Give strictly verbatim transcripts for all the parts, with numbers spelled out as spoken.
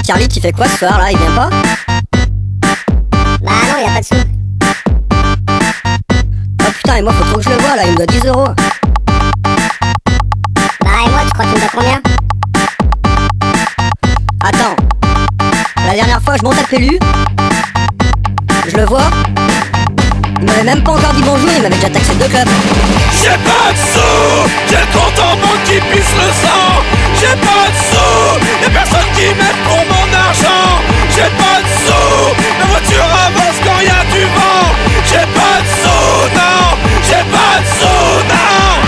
Carly, tu fais quoi ce soir là? Il vient pas? Bah non, il a pas de sous. Oh putain, et moi faut trop que je le vois là, il me doit dix euros. Bah et moi, tu crois qu'il me doit combien? Attends, la dernière fois je monte à Pélu, je le vois, il m'avait même pas encore dit bonjour, il m'avait déjà taxé deux clubs. J'ai pas de sous, j'ai le compte en banque qui pisse le sang. J'ai pas de sous, y'a personne qui m'aide pour mon argent. J'ai pas de sous, ma voiture avance quand y'a du vent. J'ai pas de sous, non, j'ai pas de sous, non.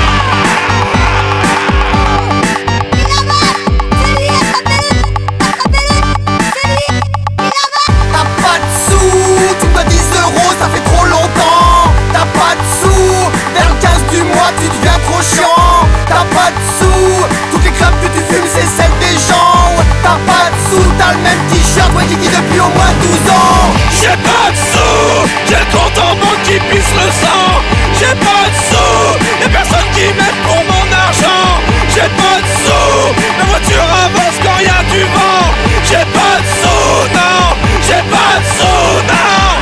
T'as pas de sous, tu me dois dix euros, ça fait trop longtemps. T'as pas de sous, vers le quinze du mois tu deviens trop chiant. T'as pas de sous, toutes les clopes que tu fumes c'est celles des gens. T'as pas de sous, t'as le même t-shirt, ouais qui dit depuis au moins douze ans. J'ai pas de sous, j'ai le compte en banque qui pisse le sang. J'ai pas de sous, y'a personne qui m'aide pour mon argent. J'ai pas de sous, ma voiture avance quand y'a du vent. J'ai pas de sous, non, j'ai pas de sous, non.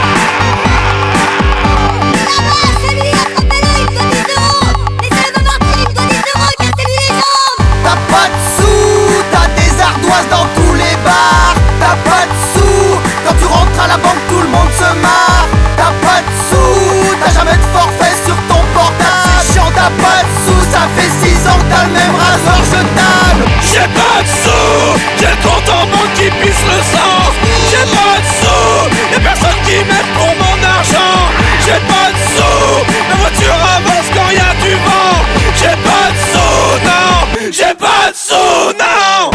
T'as pas de sous, t'as des ardoises dans tous les bars. T'as pas de sous, quand tu rentres à la banque tout le monde se marre. T'as pas de sous, t'as jamais de forfait sur ton portable. C'est chiant, t'as pas de sous, ça fait six ans que t'as le même rasoir jetable. J'ai pas de sous, j'ai le compte en banque qui pisse le sang. J'ai pas de sous, y'a personne qui m'aide pour mon argent. J'ai pas de sous, ma voiture avance quand y'a du vent. J'ai pas de sous, non, j'ai pas de sous, non.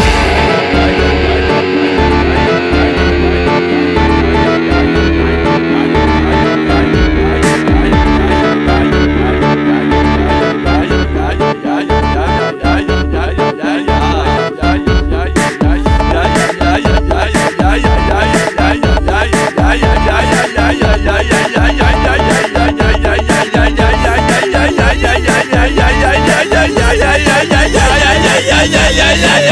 Yeah, yeah, yeah, yeah, yeah, yeah, yeah, yeah, yeah, yeah, yeah, yeah, yeah, yeah, yeah, yeah,